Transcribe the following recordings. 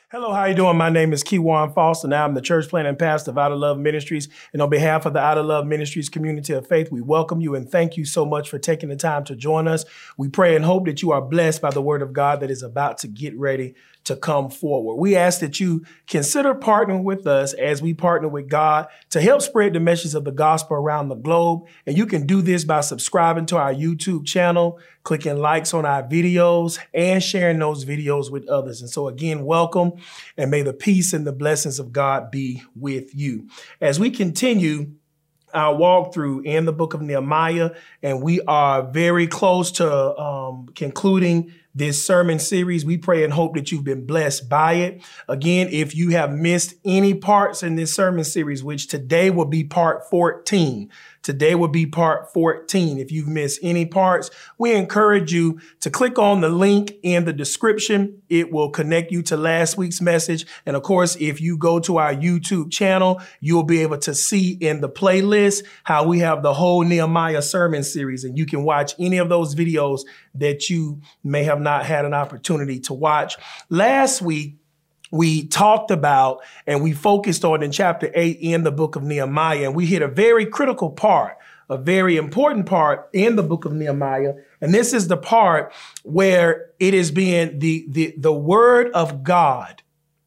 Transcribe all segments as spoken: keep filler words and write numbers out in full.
Hello, how you doing? My name is Keywan Foster, and I'm the church planting pastor of Out of Love Ministries. And on behalf of the Out of Love Ministries community of faith, we welcome you and thank you so much for taking the time to join us. We pray and hope that you are blessed by the word of God that is about to get ready to come forward. We ask that you consider partnering with us as we partner with God to help spread the message of the gospel around the globe. And you can do this by subscribing to our YouTube channel, clicking likes on our videos, and sharing those videos with others. And so again, welcome, and may the peace and the blessings of God be with you. As we continue our walkthrough in the book of Nehemiah, and we are very close to um, concluding this sermon series. We pray and hope that you've been blessed by it. Again, if you have missed any parts in this sermon series, which today will be part fourteen, today will be part fourteen. If you've missed any parts, we encourage you to click on the link in the description. It will connect you to last week's message. And of course, if you go to our YouTube channel, you'll be able to see in the playlist how we have the whole Nehemiah sermon series, and you can watch any of those videos that you may have not had an opportunity to watch. Last week, we talked about and we focused on in chapter eight in the book of Nehemiah, and we hit a very critical part, a very important part in the book of Nehemiah. And this is the part where it is being, the, the, the word of God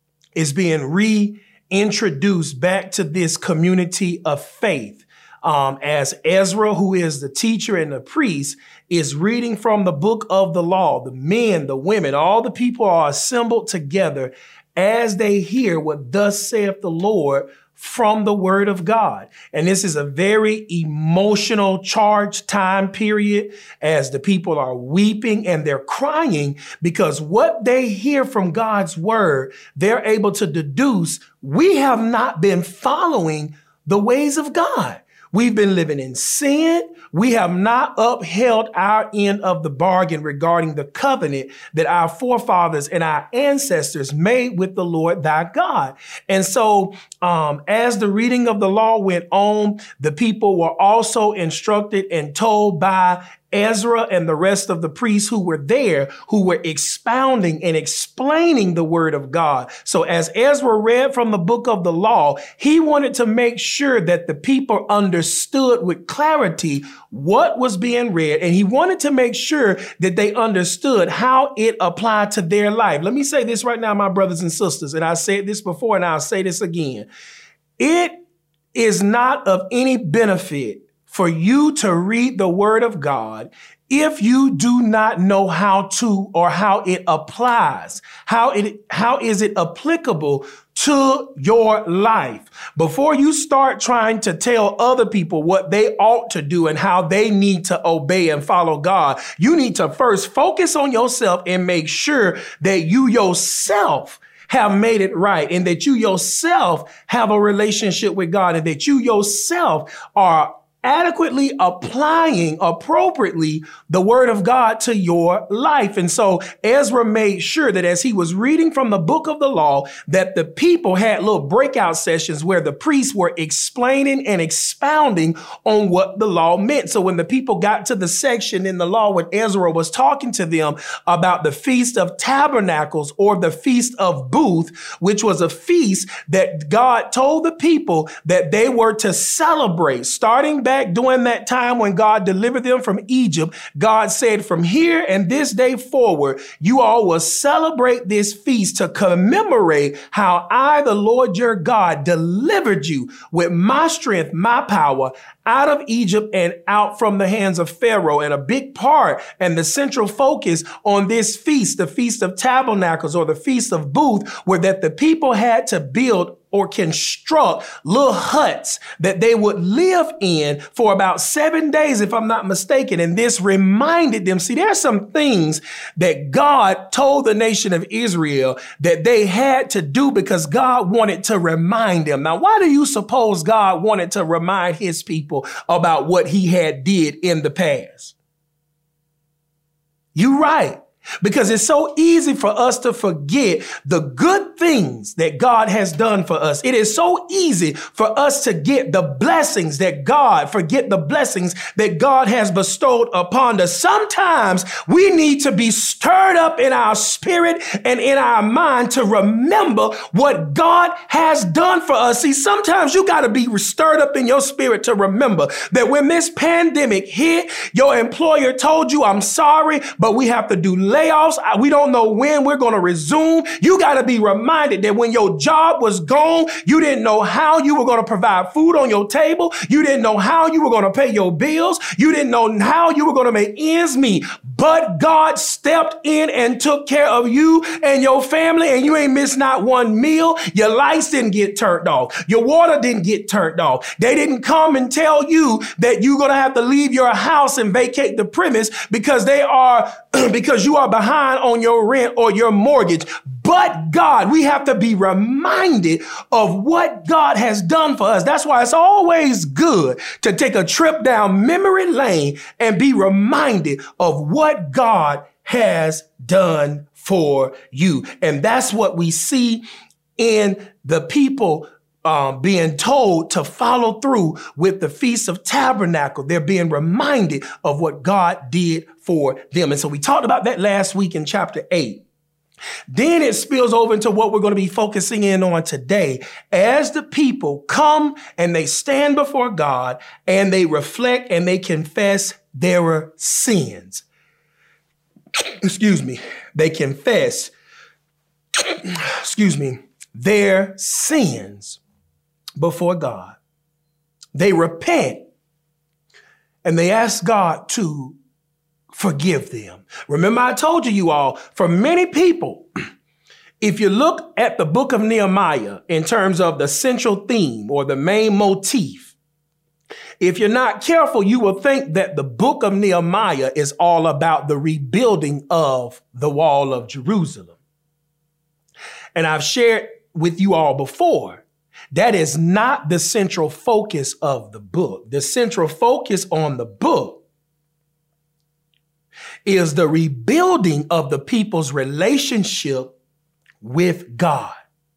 is being reintroduced back to this community of faith. Um, as Ezra, who is the teacher and the priest, is reading from the book of the law, the men, the women, all the people are assembled together as they hear what thus saith the Lord from the word of God. And this is a very emotional charged time period as the people are weeping and they're crying because what they hear from God's word, they're able to deduce, we have not been following the ways of God. We've been living in sin. We have not upheld our end of the bargain regarding the covenant that our forefathers and our ancestors made with the Lord thy God. And so um, as the reading of the law went on, the people were also instructed and told by Ezra and the rest of the priests who were there, who were expounding and explaining the word of God. So as Ezra read from the book of the law, he wanted to make sure that the people understood with clarity what was being read. And he wanted to make sure that they understood how it applied to their life. Let me say this right now, my brothers and sisters, and I said this before and I'll say this again. It is not of any benefit for you to read the word of God if you do not know how to or how it applies, how it, how is it applicable to your life. Before you start trying to tell other people what they ought to do and how they need to obey and follow God, you need to first focus on yourself and make sure that you yourself have made it right and that you yourself have a relationship with God and that you yourself are adequately applying appropriately the word of God to your life. And so Ezra made sure that as he was reading from the book of the law, that the people had little breakout sessions where the priests were explaining and expounding on what the law meant. So when the people got to the section in the law when Ezra was talking to them about the Feast of Tabernacles or the Feast of Booth, which was a feast that God told the people that they were to celebrate starting back Back during that time when God delivered them from Egypt, God said from here and this day forward, you all will celebrate this feast to commemorate how I, the Lord your God, delivered you with my strength, my power out of Egypt and out from the hands of Pharaoh. And a big part and the central focus on this feast, the Feast of Tabernacles or the Feast of Booth, were that the people had to build or construct little huts that they would live in for about seven days, if I'm not mistaken. And this reminded them, see, there's some things that God told the nation of Israel that they had to do because God wanted to remind them. Now, why do you suppose God wanted to remind his people about what he had did in the past? You're right. Because it's so easy for us to forget the good things that God has done for us. It is so easy for us to get the blessings that God, forget the blessings that God has bestowed upon us. Sometimes we need to be stirred up in our spirit and in our mind to remember what God has done for us. See, sometimes you got to be stirred up in your spirit to remember that when this pandemic hit, your employer told you, I'm sorry, but we have to do layoffs. We don't know when we're going to resume. You got to be reminded that when your job was gone, you didn't know how you were going to provide food on your table. You didn't know how you were going to pay your bills. You didn't know how you were going to make ends meet. But God stepped in and took care of you and your family, and you ain't missed not one meal. Your lights didn't get turned off. Your water didn't get turned off. They didn't come and tell you that you're going to have to leave your house and vacate the premise because they are, because you are behind on your rent or your mortgage. But God, we have to be reminded of what God has done for us. That's why it's always good to take a trip down memory lane and be reminded of what God has done for you. And that's what we see in the people um, being told to follow through with the Feast of Tabernacle. They're being reminded of what God did for them. And so we talked about that last week in chapter eight. Then it spills over into what we're going to be focusing in on today as the people come and they stand before God and they reflect and they confess their sins. Excuse me. They confess, excuse me, their sins before God. They repent and they ask God to forgive them. Remember, I told you, you all, for many people, if you look at the book of Nehemiah in terms of the central theme or the main motif, if you're not careful, you will think that the book of Nehemiah is all about the rebuilding of the wall of Jerusalem. And I've shared with you all before, that is not the central focus of the book. The central focus on the book is the rebuilding of the people's relationship with God.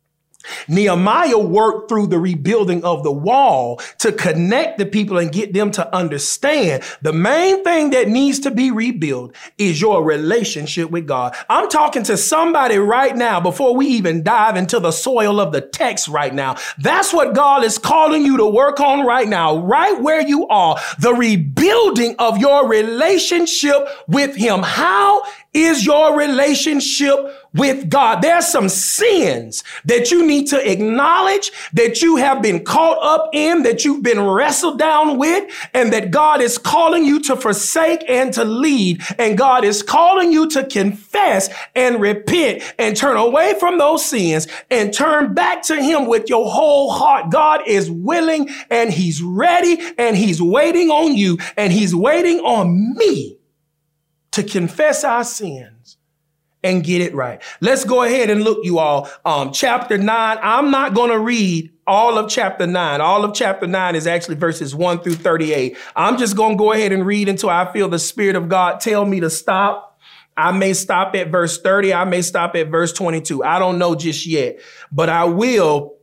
Nehemiah worked through the rebuilding of the wall to connect the people and get them to understand the main thing that needs to be rebuilt is your relationship with God. I'm talking to somebody right now before we even dive into the soil of the text right now. That's what God is calling you to work on right now, right where you are, the rebuilding of your relationship with Him. How is your relationship with God? There's some sins that you need to acknowledge, that you have been caught up in, that you've been wrestled down with, and that God is calling you to forsake and to lead. And God is calling you to confess and repent and turn away from those sins and turn back to Him with your whole heart. God is willing and He's ready and He's waiting on you and He's waiting on me to confess our sins and get it right. Let's go ahead and look, you all, um, chapter nine. I'm not going to read all of chapter nine. All of chapter nine is actually verses one through thirty-eight. I'm just going to go ahead and read until I feel the Spirit of God tell me to stop. I may stop at verse thirty. I may stop at verse twenty-two. I don't know just yet, but I will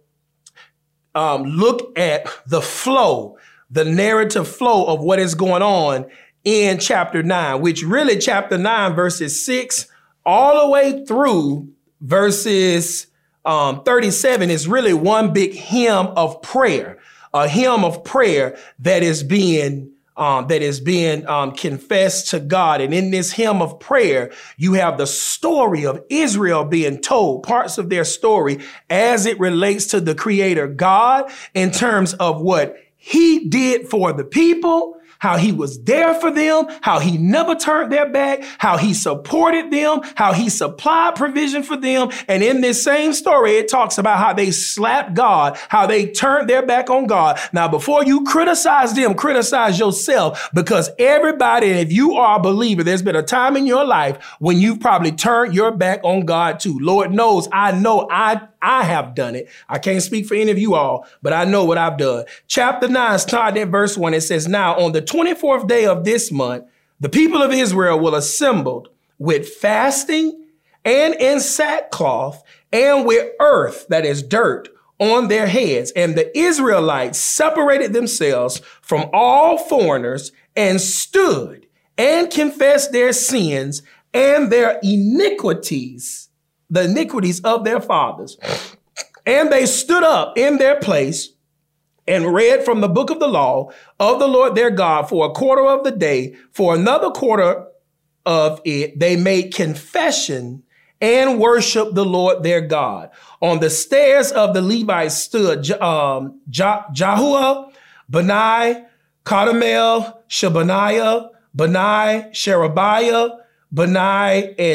um, look at the flow, the narrative flow of what is going on in chapter nine, which really chapter nine, verses six all the way through verses um, thirty-seven is really one big hymn of prayer, a hymn of prayer that is being um, that is being um, confessed to God. And in this hymn of prayer, you have the story of Israel being told, parts of their story as it relates to the Creator God in terms of what He did for the people, how He was there for them, how He never turned their back, how He supported them, how He supplied provision for them. And in this same story, it talks about how they slapped God, how they turned their back on God. Now, before you criticize them, criticize yourself, because everybody, and if you are a believer, there's been a time in your life when you've probably turned your back on God too. Lord knows, I know I I have done it. I can't speak for any of you all, but I know what I've done. Chapter nine, starting at verse one, it says, now on the twenty-fourth day of this month, the people of Israel will assemble with fasting and in sackcloth and with earth, that is dirt, on their heads. And the Israelites separated themselves from all foreigners and stood and confessed their sins and their iniquities, the iniquities of their fathers. And they stood up in their place and read from the book of the law of the Lord their God for a quarter of the day. For another quarter of it, they made confession and worshiped the Lord their God. On the stairs of the Levites stood um, Jahuah, Benai, Kadmiel, Shebaniah, Benai, Sherebiah, Benai, and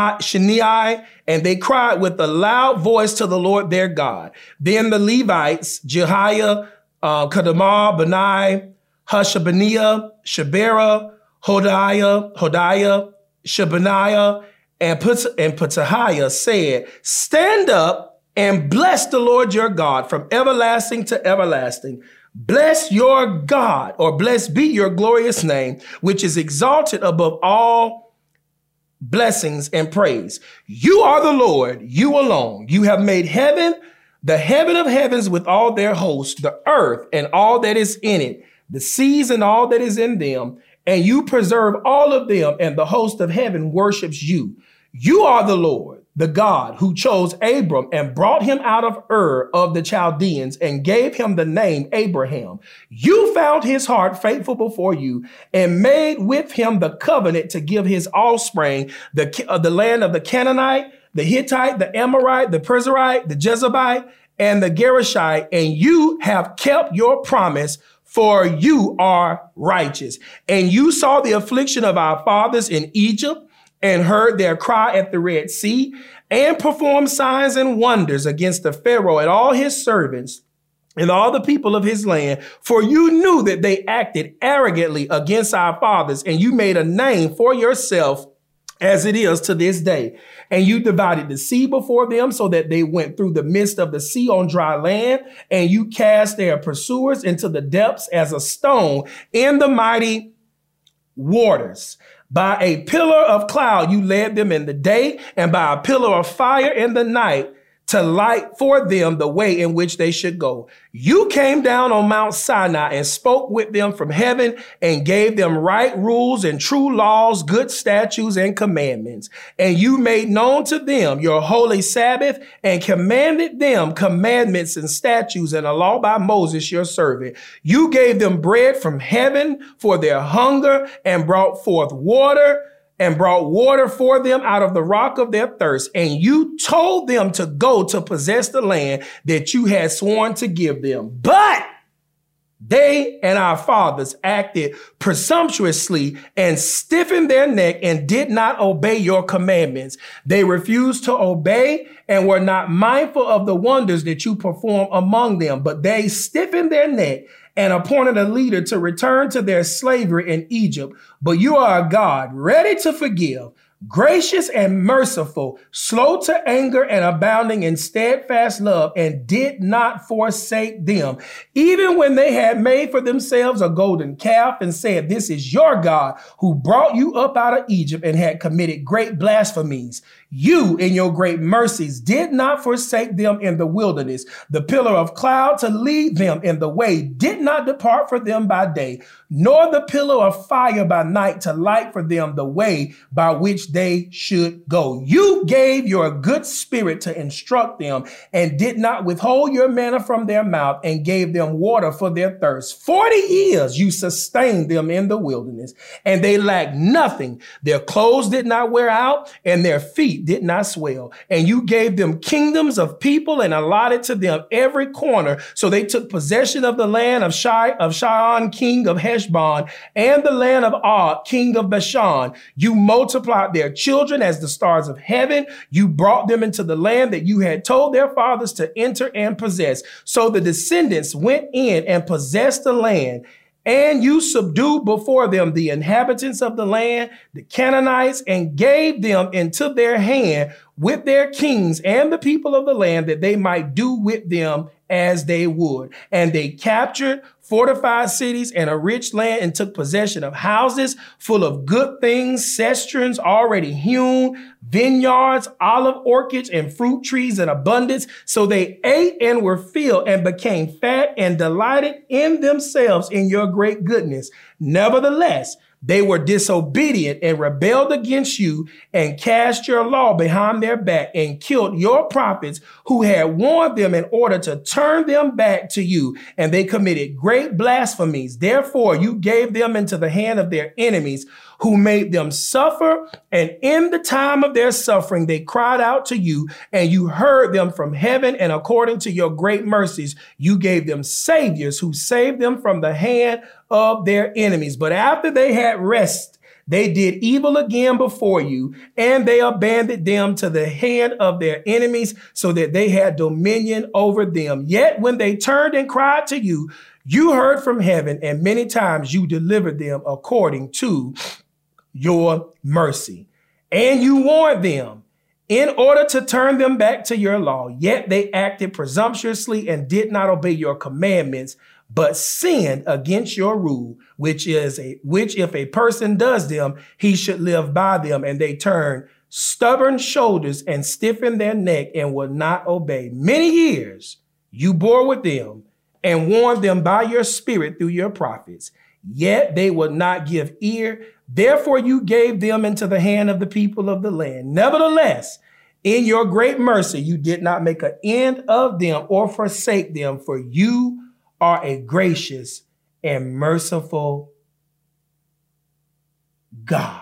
Shani, and they cried with a loud voice to the Lord their God. Then the Levites, Jehiah, uh, Kadmiel, Benai, Hashabaniah, Shabera, Hodiah, Hodiah, Shebaniah, and Petahiah said, stand up and bless the Lord your God from everlasting to everlasting. Bless your God, or blessed be your glorious name, which is exalted above all blessings and praise. You are the Lord, you alone. You have made heaven, the heaven of heavens with all their hosts, the earth and all that is in it, the seas and all that is in them, and you preserve all of them, and the host of heaven worships you. You are the Lord, the God who chose Abram and brought him out of Ur of the Chaldeans and gave him the name Abraham. You found his heart faithful before you and made with him the covenant to give his offspring the, uh, the land of the Canaanite, the Hittite, the Amorite, the Perizzite, the Jezebite, and the Gereshite, and you have kept your promise, for you are righteous. And you saw the affliction of our fathers in Egypt and heard their cry at the Red Sea, and performed signs and wonders against the Pharaoh and all his servants and all the people of his land. For you knew that they acted arrogantly against our fathers, and you made a name for yourself as it is to this day. And you divided the sea before them so that they went through the midst of the sea on dry land, and you cast their pursuers into the depths as a stone in the mighty waters. By a pillar of cloud, you led them in the day, and by a pillar of fire in the night to light for them the way in which they should go. You came down on Mount Sinai and spoke with them from heaven and gave them right rules and true laws, good statutes and commandments. And you made known to them your holy Sabbath and commanded them commandments and statutes and a law by Moses, your servant. You gave them bread from heaven for their hunger and brought forth water and brought water for them out of the rock of their thirst. And you told them to go to possess the land that you had sworn to give them. But they and our fathers acted presumptuously and stiffened their neck and did not obey your commandments. They refused to obey and were not mindful of the wonders that you performed among them, but they stiffened their neck and appointed a leader to return to their slavery in Egypt. But you are a God ready to forgive, gracious and merciful, slow to anger and abounding in steadfast love, and did not forsake them, even when they had made for themselves a golden calf and said, this is your God who brought you up out of Egypt, and had committed great blasphemies. You, in your great mercies, did not forsake them in the wilderness. The pillar of cloud to lead them in the way did not depart from them by day, nor the pillar of fire by night to light for them the way by which they should go. You gave your good spirit to instruct them, and did not withhold your manna from their mouth, and gave them water for their thirst. Forty years you sustained them in the wilderness, and they lacked nothing. Their clothes did not wear out, and their feet did not swell. And you gave them kingdoms of people and allotted to them every corner. So they took possession of the land of Shai, of Sihon, king of Heshbon, and the land of Og, king of Bashan. You multiplied their children as the stars of heaven. You brought them into the land that you had told their fathers to enter and possess. So the descendants went in and possessed the land. And you subdued before them the inhabitants of the land, the Canaanites, and gave them into their hand with their kings and the people of the land, that they might do with them as they would. And they captured fortified cities and a rich land, and took possession of houses full of good things, cisterns already hewn, vineyards, olive orchards, and fruit trees in abundance. So they ate and were filled and became fat and delighted in themselves in your great goodness. Nevertheless, they were disobedient and rebelled against you, and cast your law behind their back, and killed your prophets who had warned them, in order to turn them back to you. And they committed great blasphemies. Therefore, you gave them into the hand of their enemies, who made them suffer. And in the time of their suffering, they cried out to you, and you heard them from heaven. And according to your great mercies, you gave them saviors who saved them from the hand of their enemies. But after they had rest, they did evil again before you, and they abandoned them to the hand of their enemies, so that they had dominion over them. Yet when they turned and cried to you, you heard from heaven, and many times you delivered them according to your mercy. And you warned them in order to turn them back to your law. Yet they acted presumptuously and did not obey your commandments, but sinned against your rule, which is a, which if a person does them, he should live by them. And they turned stubborn shoulders and stiffened their neck and would not obey. Many years you bore with them and warned them by your spirit through your prophets. Yet they would not give ear. Therefore you gave them into the hand of the people of the land. Nevertheless, in your great mercy, you did not make an end of them or forsake them, for you are a gracious and merciful God.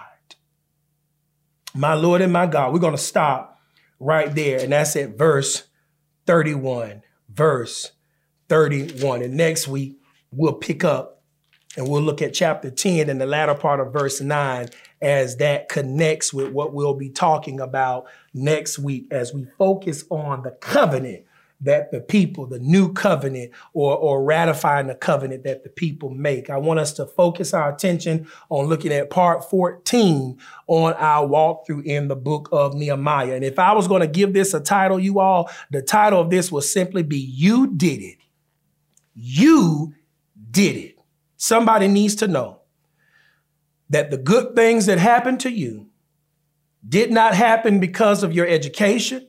My Lord and my God, we're going to stop right there. And that's at verse thirty-one, verse thirty-one. And next week, we'll pick up and we'll look at chapter ten and the latter part of verse nine, as that connects with what we'll be talking about next week, as we focus on the covenant that the people, the new covenant, or, or ratifying the covenant that the people make. I want us to focus our attention on looking at part fourteen on our walkthrough in the book of Nehemiah. And if I was going to give this a title, you all, the title of this will simply be, You Did It. You did it. Somebody needs to know that the good things that happened to you did not happen because of your education,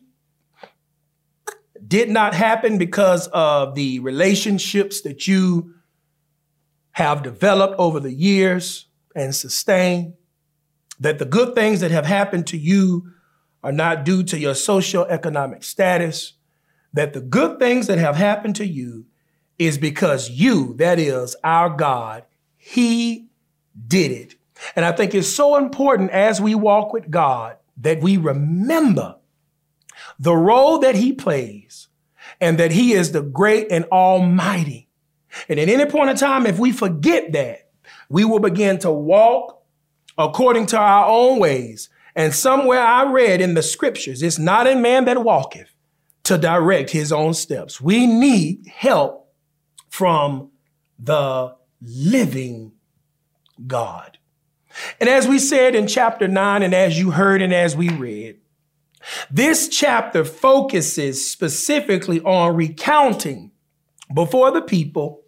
did not happen because of the relationships that you have developed over the years and sustained, that the good things that have happened to you are not due to your socioeconomic status, that the good things that have happened to you is because you, that is our God, He did it. And I think it's so important as we walk with God that we remember the role that He plays, and that He is the great and almighty. And at any point in time, if we forget that, we will begin to walk according to our own ways. And somewhere I read in the scriptures, it's not in man that walketh to direct his own steps. We need help from the living God. And as we said in chapter nine, and as you heard and as we read, this chapter focuses specifically on recounting before the people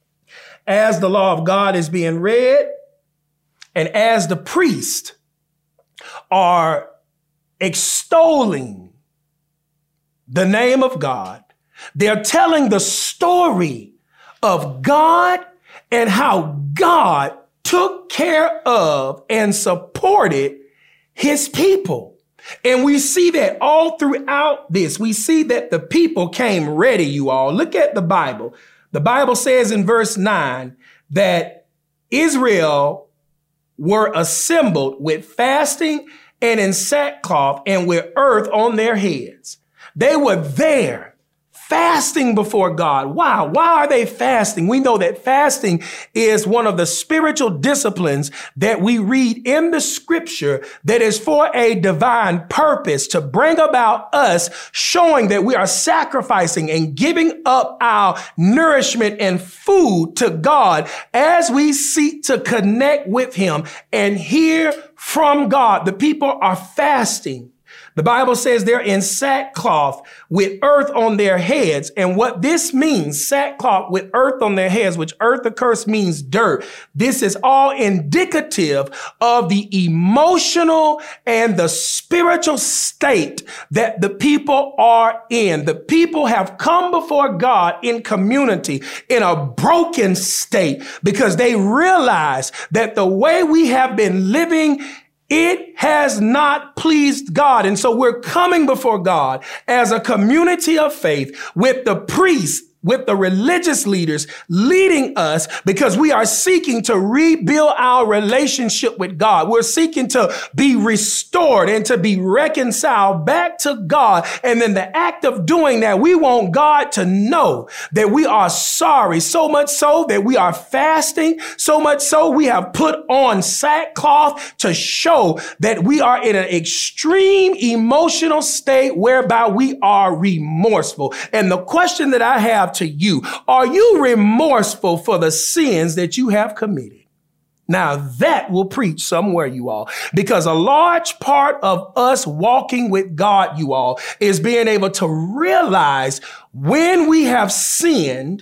as the law of God is being read, and as the priests are extolling the name of God. They're telling the story of God and how God took care of and supported His people. And we see that all throughout this. We see that the people came ready, you all. Look at the Bible. The Bible says in verse nine that Israel were assembled with fasting and in sackcloth and with earth on their heads. They were there fasting before God. Wow. Why are they fasting? We know that fasting is one of the spiritual disciplines that we read in the scripture that is for a divine purpose, to bring about us showing that we are sacrificing and giving up our nourishment and food to God as we seek to connect with Him and hear from God. The people are fasting. The Bible says they're in sackcloth with earth on their heads. And what this means, sackcloth with earth on their heads, which earth, the curse means dirt. This is all indicative of the emotional and the spiritual state that the people are in. The people have come before God in community in a broken state because they realize that the way we have been living, it has not pleased God. And so we're coming before God as a community of faith with the priests, with the religious leaders leading us because we are seeking to rebuild our relationship with God. We're seeking to be restored and to be reconciled back to God. And then the act of doing that, we want God to know that we are sorry, so much so that we are fasting, so much so we have put on sackcloth to show that we are in an extreme emotional state whereby we are remorseful. And the question that I have to you, are you remorseful for the sins that you have committed? Now that will preach somewhere, you all, because a large part of us walking with God, you all, is being able to realize when we have sinned,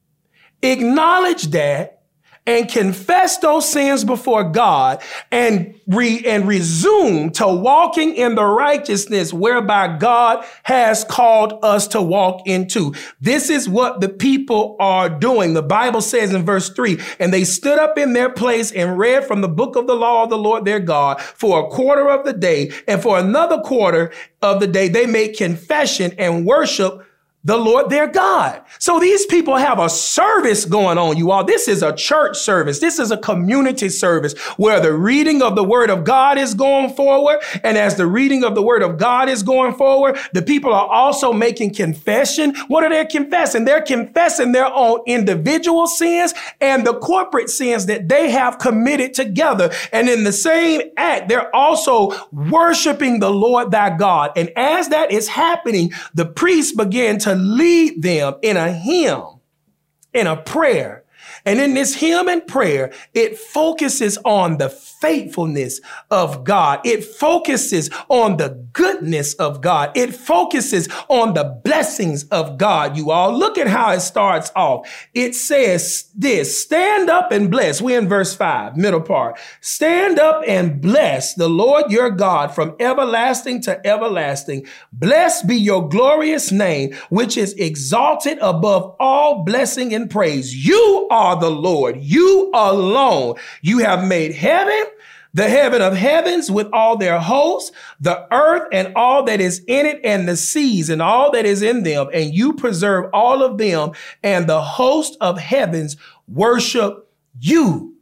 acknowledge that, and confess those sins before God and re and resume to walking in the righteousness whereby God has called us to walk into. This is what the people are doing. The Bible says in verse three, and they stood up in their place and read from the book of the law of the Lord their God for a quarter of the day, and for another quarter of the day they made confession and worship the Lord their God. So these people have a service going on, you all. This is a church service. This is a community service where the reading of the word of God is going forward. And as the reading of the word of God is going forward, the people are also making confession. What are they confessing? They're confessing their own individual sins and the corporate sins that they have committed together. And in the same act, they're also worshiping the Lord thy God. And as that is happening, the priests begin to lead them in a hymn, in a prayer. And in this hymn and prayer, it focuses on the faithfulness of God. It focuses on the goodness of God. It focuses on the blessings of God, you all. Look at how it starts off. It says this, stand up and bless. We're in verse five, middle part. Stand up and bless the Lord your God from everlasting to everlasting. Blessed be your glorious name, which is exalted above all blessing and praise. You are the Lord, you alone. You have made heaven, the heaven of heavens with all their hosts, the earth and all that is in it, and the seas and all that is in them. And you preserve all of them, and the host of heavens worship you.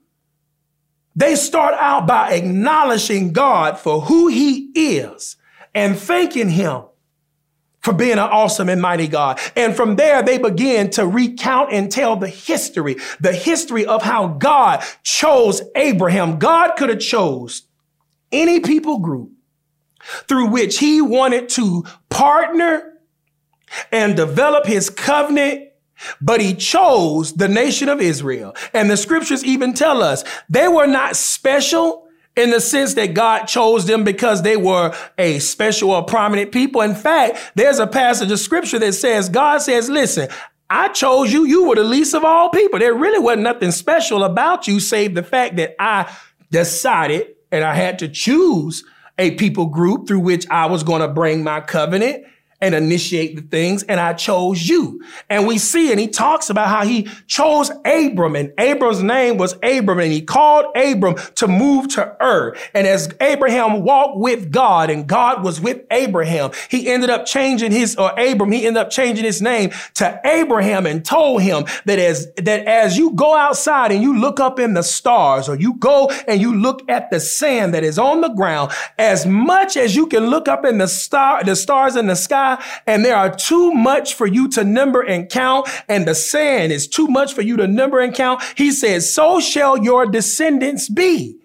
They start out by acknowledging God for who he is and thanking him for being an awesome and mighty God. And from there, they begin to recount and tell the history, the history of how God chose Abraham. God could have chose any people group through which he wanted to partner and develop his covenant, but he chose the nation of Israel. And the scriptures even tell us they were not special in the sense that God chose them because they were a special or prominent people. In fact, there's a passage of scripture that says, God says, listen, I chose you. You were the least of all people. There really wasn't nothing special about you, save the fact that I decided and I had to choose a people group through which I was going to bring my covenant and initiate the things, and I chose you. And we see, and he talks about how he chose Abram, and Abram's name was Abram, and he called Abram to move to Ur. And as Abraham walked with God, and God was with Abraham, he ended up changing his, or Abram, he ended up changing his name to Abraham and told him that as, that as you go outside and you look up in the stars, or you go and you look at the sand that is on the ground, as much as you can look up in the star, the stars in the sky, and there are too much for you to number and count, and the sand is too much for you to number and count, he says, so shall your descendants be.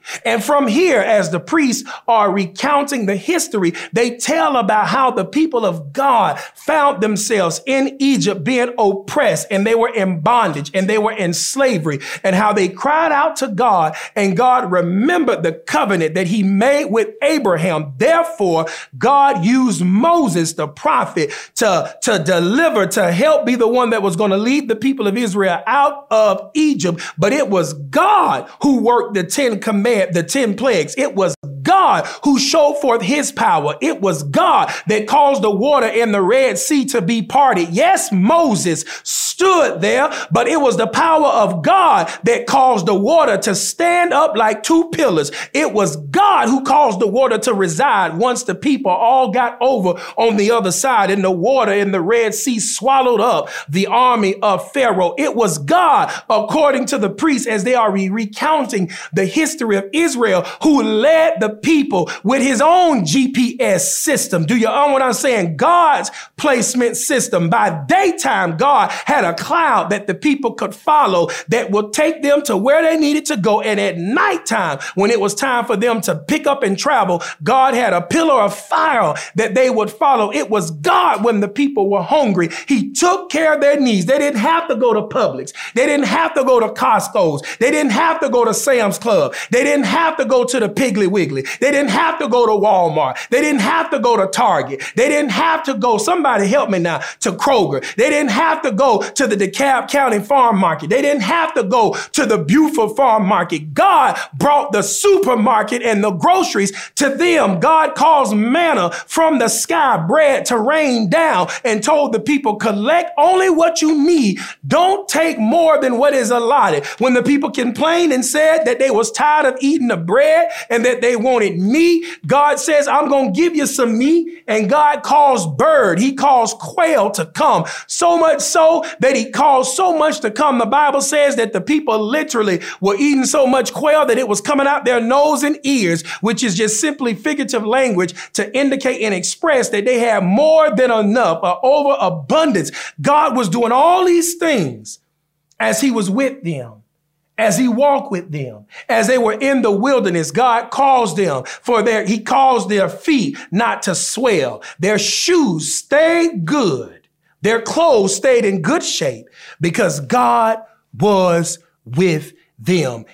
And from here, as the priests are recounting the history, they tell about how the people of God found themselves in Egypt being oppressed, and they were in bondage, and they were in slavery, and how they cried out to God, and God remembered the covenant that he made with Abraham. Therefore, God used Moses, the prophet, to, to deliver, to help be the one that was going to lead the people of Israel out of Egypt. But it was God who worked the Ten Commandments, the ten plagues. It was God who showed forth his power. It was God that caused the water in the Red Sea to be parted. Yes, Moses stood there, but it was the power of God that caused the water to stand up like two pillars. It was God who caused the water to reside once the people all got over on the other side, and the water in the Red Sea swallowed up the army of Pharaoh. It was God, according to the priests, as they are re- recounting the history of Israel, who led the people with his own G P S system. Do you understand what I'm saying? God's placement system. By daytime, God had a cloud that the people could follow that would take them to where they needed to go. And at nighttime, when it was time for them to pick up and travel, God had a pillar of fire that they would follow. It was God when the people were hungry. He took care of their needs. They didn't have to go to Publix. They didn't have to go to Costco's. They didn't have to go to Sam's Club. They didn't have to go to the Piggly Wiggly. They didn't have to go to Walmart. They didn't have to go to Target. They didn't have to go, somebody help me now, to Kroger. They didn't have to go to the DeKalb County Farm Market. They didn't have to go to the Buford Farm Market. God brought the supermarket and the groceries to them. God caused manna from the sky, bread to rain down, and told the people, collect only what you need. Don't take more than what is allotted. When the people complained and said that they was tired of eating the bread and that they wanted meat, God says, I'm going to give you some meat. And God caused bird. He caused quail to come. So much so that he caused so much to come. The Bible says that the people literally were eating so much quail that it was coming out their nose and ears, which is just simply figurative language to indicate and express that they had more than enough, an overabundance. God was doing all these things as he was with them. As he walked with them, as they were in the wilderness. God caused them for their, he caused their feet not to swell. Their shoes stayed good. Their clothes stayed in good shape because God was with them.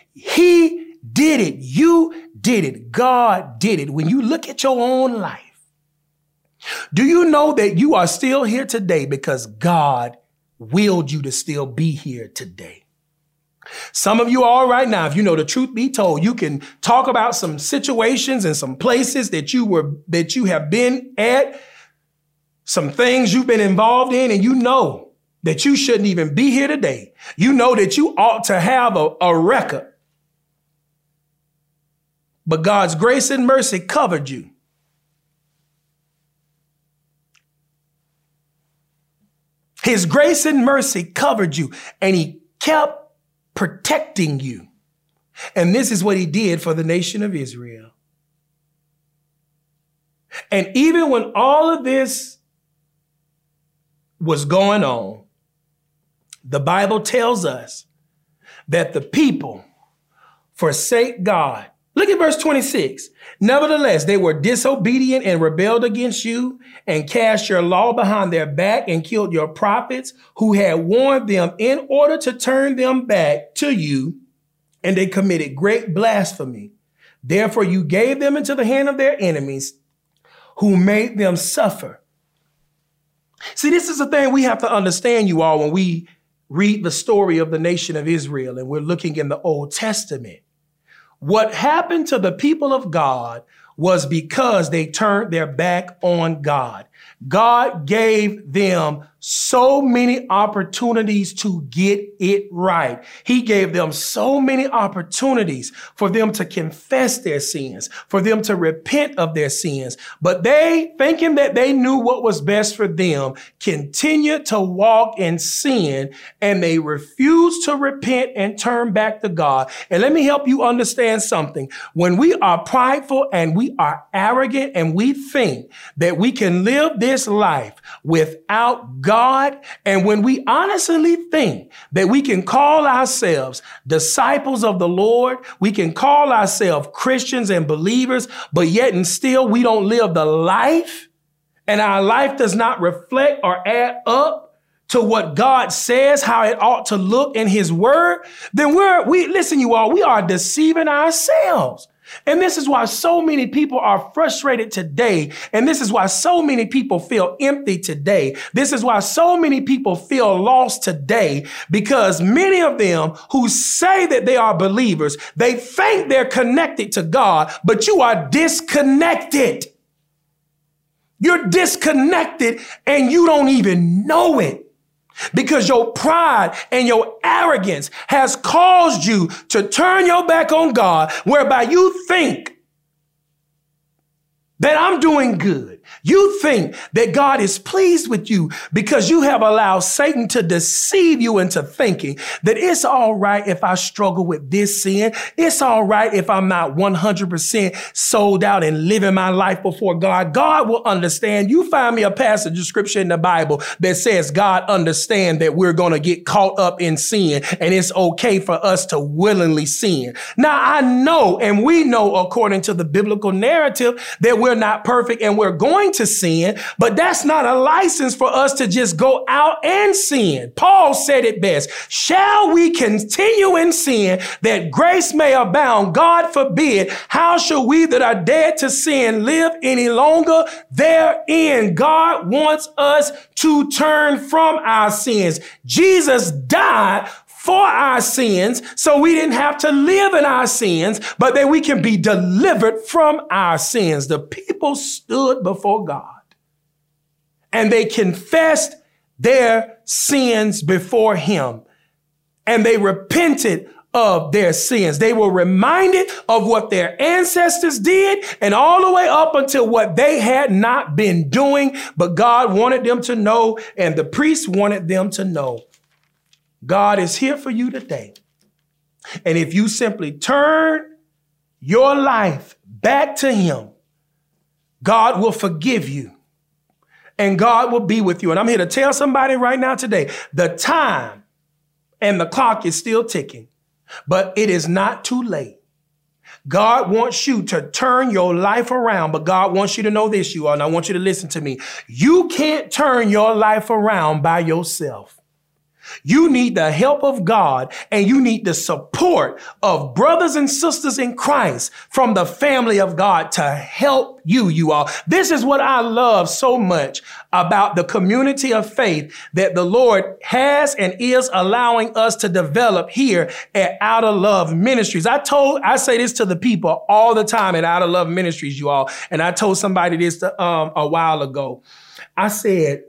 He did it. You did it. God did it. When you look at your own life, do you know that you are still here today because God willed you to still be here today? Some of you all right now, if you know the truth be told, you can talk about some situations and some places that you were, that you have been at, some things you've been involved in, and you know that you shouldn't even be here today. You know that you ought to have a, a record. But God's grace and mercy covered you. His grace and mercy covered you, and he kept protecting you. And this is what he did for the nation of Israel. And even when all of this was going on, the Bible tells us that the people forsake God. Look at verse twenty-six. Nevertheless, they were disobedient and rebelled against you and cast your law behind their back and killed your prophets who had warned them in order to turn them back to you. And they committed great blasphemy. Therefore, you gave them into the hand of their enemies who made them suffer. See, this is the thing we have to understand, you all, when we read the story of the nation of Israel and we're looking in the Old Testament. What happened to the people of God was because they turned their back on God. God gave them so many opportunities to get it right. He gave them so many opportunities for them to confess their sins, for them to repent of their sins. But they, thinking that they knew what was best for them, continued to walk in sin, and they refused to repent and turn back to God. And let me help you understand something. When we are prideful and we are arrogant and we think that we can live live this life without God, and when we honestly think that we can call ourselves disciples of the Lord, we can call ourselves Christians and believers, but yet and still we don't live the life, and our life does not reflect or add up to what God says, how it ought to look in his word, then we're, we, listen, you all, we are deceiving ourselves. And this is why so many people are frustrated today. And this is why so many people feel empty today. This is why so many people feel lost today, because many of them who say that they are believers, they think they're connected to God, but you are disconnected. You're disconnected and you don't even know it. Because your pride and your arrogance has caused you to turn your back on God, whereby you think that I'm doing good. You think that God is pleased with you because you have allowed Satan to deceive you into thinking that it's all right if I struggle with this sin. It's all right if I'm not one hundred percent sold out and living my life before God. God will understand. You find me a passage of scripture in the Bible that says God understands that we're going to get caught up in sin and it's okay for us to willingly sin. Now, I know, and we know according to the biblical narrative, that we're not perfect and we're going to sin, but that's not a license for us to just go out and sin. Paul said it best. Shall we continue in sin that grace may abound? God forbid. How shall we that are dead to sin live any longer therein? God wants us to turn from our sins. Jesus died for our sins, so we didn't have to live in our sins, but that we can be delivered from our sins. The people stood before God and they confessed their sins before him, and they repented of their sins. They were reminded of what their ancestors did, and all the way up until what they had not been doing, but God wanted them to know, and the priests wanted them to know. God is here for you today. And if you simply turn your life back to him, God will forgive you and God will be with you. And I'm here to tell somebody right now today, the time and the clock is still ticking, but it is not too late. God wants you to turn your life around, but God wants you to know this, you all, and I want you to listen to me. You can't turn your life around by yourself. You need the help of God, and you need the support of brothers and sisters in Christ from the family of God to help you, you all. This is what I love so much about the community of faith that the Lord has and is allowing us to develop here at Out of Love Ministries. I told, I say this to the people all the time at Out of Love Ministries, you all. And I told somebody this um, a while ago. I said,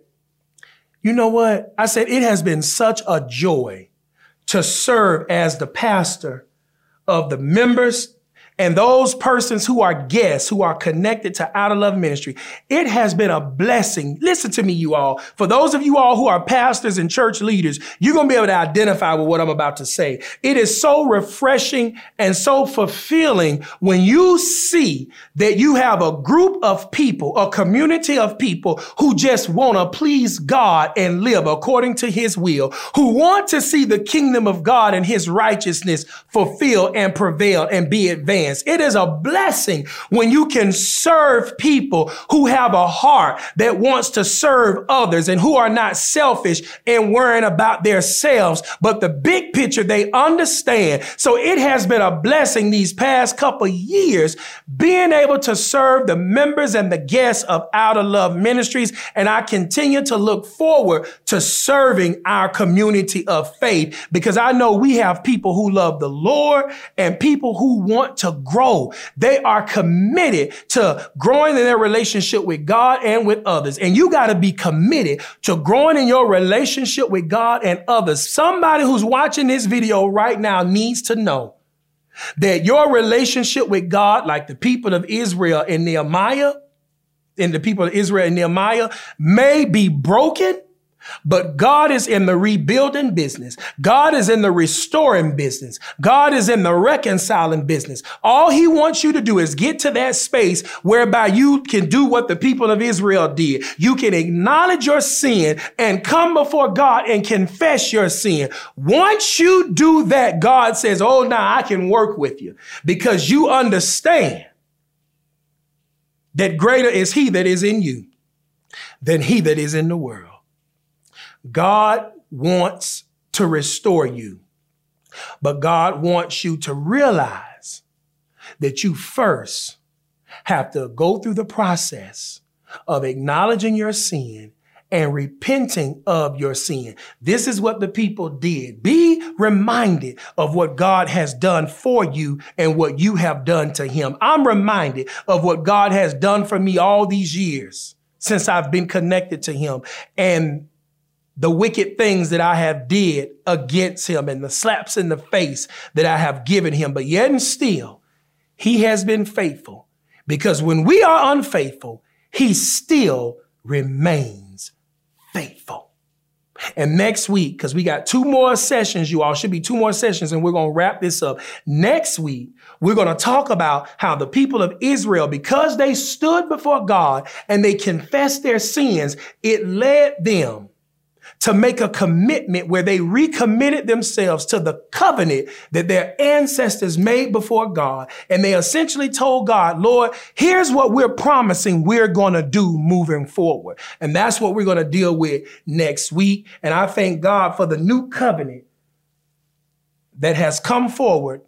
you know what? I said, it has been such a joy to serve as the pastor of the members and those persons who are guests, who are connected to Out of Love Ministry. It has been a blessing. Listen to me, you all. For those of you all who are pastors and church leaders, you're going to be able to identify with what I'm about to say. It is so refreshing and so fulfilling when you see that you have a group of people, a community of people who just want to please God and live according to his will, who want to see the kingdom of God and his righteousness fulfill and prevail and be advanced. It is a blessing when you can serve people who have a heart that wants to serve others and who are not selfish and worrying about themselves, but the big picture they understand. So it has been a blessing these past couple years being able to serve the members and the guests of Out of Love Ministries. And I continue to look forward to serving our community of faith, because I know we have people who love the Lord and people who want to grow. They are committed to growing in their relationship with God and with others. And you got to be committed to growing in your relationship with God and others. Somebody who's watching this video right now needs to know that your relationship with God, like the people of Israel and Nehemiah, and the people of Israel and Nehemiah, may be broken, But God is in the rebuilding business. God is in the restoring business. God is in the reconciling business. All he wants you to do is get to that space whereby you can do what the people of Israel did. You can acknowledge your sin and come before God and confess your sin. Once you do that, God says, oh, now I can work with you because you understand that greater is he that is in you than he that is in the world. God wants to restore you, but God wants you to realize that you first have to go through the process of acknowledging your sin and repenting of your sin. This is what the people did. Be reminded of what God has done for you and what you have done to him. I'm reminded of what God has done for me all these years since I've been connected to him, and the wicked things that I have did against him and the slaps in the face that I have given him. But yet and still, he has been faithful, because when we are unfaithful, he still remains faithful. And next week, because we got two more sessions, you all should be two more sessions, and we're going to wrap this up. Next week, we're going to talk about how the people of Israel, because they stood before God and they confessed their sins, it led them to make a commitment where they recommitted themselves to the covenant that their ancestors made before God. And they essentially told God, Lord, here's what we're promising we're going to do moving forward. And that's what we're going to deal with next week. And I thank God for the new covenant that has come forward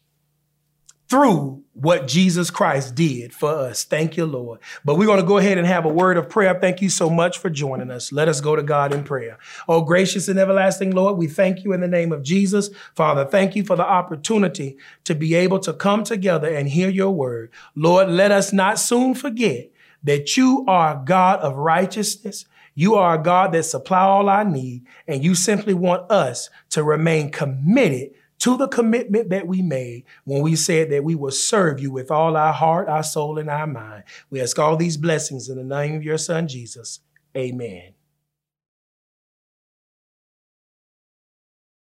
through what Jesus Christ did for us. Thank you, Lord. But we're going to go ahead and have a word of prayer. Thank you so much for joining us. Let us go to God in prayer. Oh, gracious and everlasting Lord, we thank you in the name of Jesus. Father, thank you for the opportunity to be able to come together and hear your word. Lord, let us not soon forget that you are a God of righteousness. You are a God that supply all our need, and you simply want us to remain committed to the commitment that we made when we said that we will serve you with all our heart, our soul, and our mind. We ask all these blessings in the name of your son, Jesus. Amen.